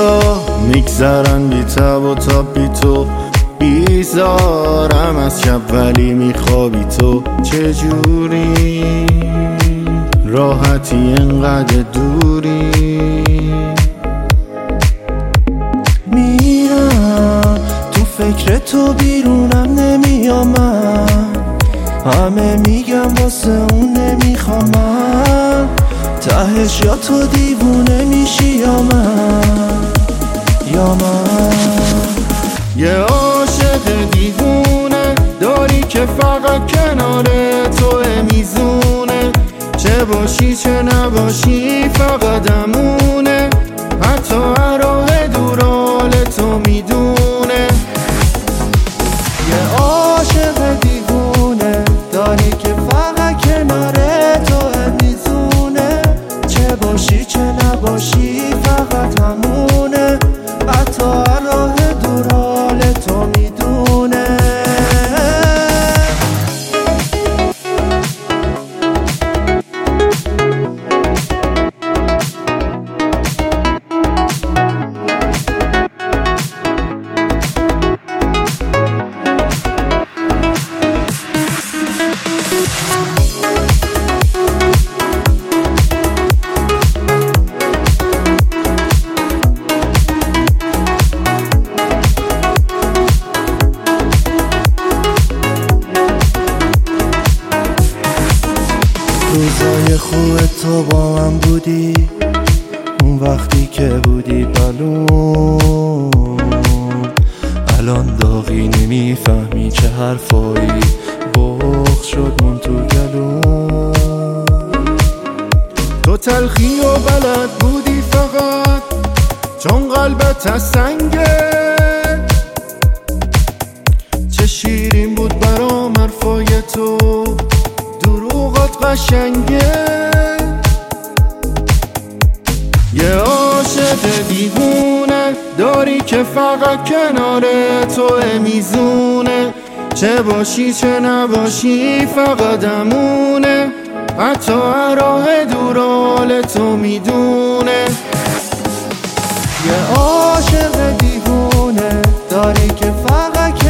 روزا میگذرن بی تب و تاب بی تو، بیزارم از شب ولی میخوابی تو. چجوری راحتی انقدر دوری؟ میرم تو فکر تو بیرونم نمیام من، همه میگم واسه اون نمیخوام من، تهش یا تو دیوونه میشی یا من. یه عاشق دیوونه داری که فقط کنار توه میزونه، چه باشی چه نباشی فقط امونه، حتی راه دورال تو میدونه. یه عاشق دیوونه داری که فقط کنار توه میزونه، چه باشی چه نباشی فقط همونه، حتی راه دورال تو میدونه. روزای خوب تو با من بودی، اون وقتی که بودی بلون، الان داغی نمیفهمی چه حرفایی بغض شد من تو گلون. تو تلخی و بلد بودی فقط چون قلبت از سنگه، چه شیرین بود برام حرفای تو، دروغات قشنگه. یه عاشق دیوونه داری که فقط کنار توه میزونه، چه باشی چه نباشی فقط امونه، حتی راه دورال تو میدونه. یه عاشق دیوونه داری که فقط